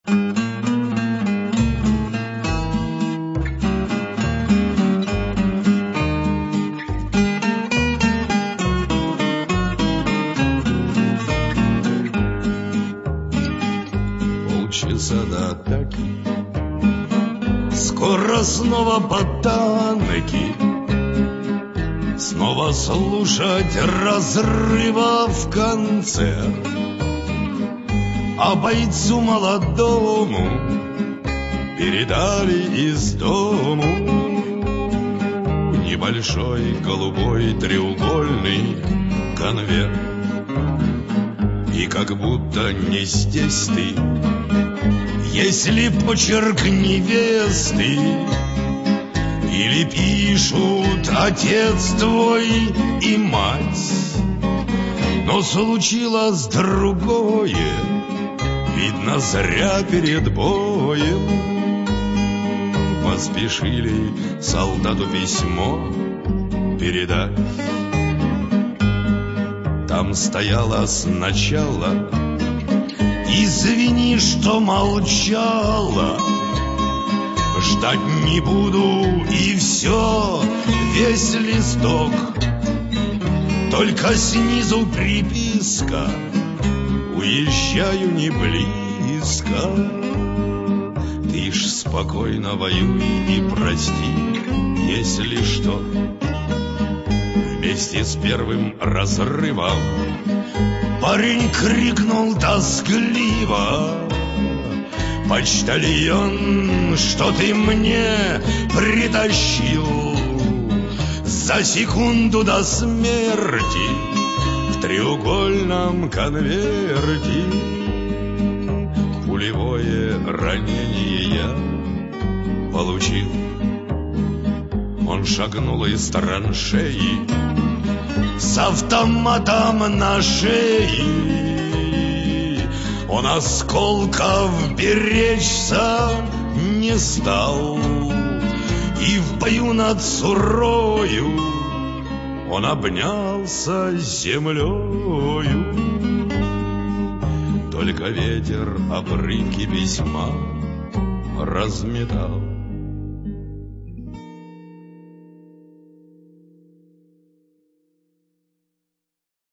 Полчаса до атаки, скоро снова ботанки, снова слушать разрыва в конце. А бойцу молодому передали из дому небольшой голубой треугольный конверт. И как будто не здесь ты, если почерк невесты, или пишут отец твой и мать. Но случилось другое, видно, зря перед боем поспешили солдату письмо передать. Там стояло сначала: извини, что молчала, ждать не буду, и все, весь листок. Только снизу приписка: уезжаю не близко. Ты ж спокойно воюй и прости, если что. Вместе с первым разрывом парень крикнул тоскливо: почтальон, что ты мне притащил за секунду до смерти в треугольном конверте? Пулевое ранение я получил. Он шагнул из траншеи с автоматом на шее. Он осколков беречься не стал, и в бою над Сурою он обнялся с землею. Только ветер обрывки письма разметал.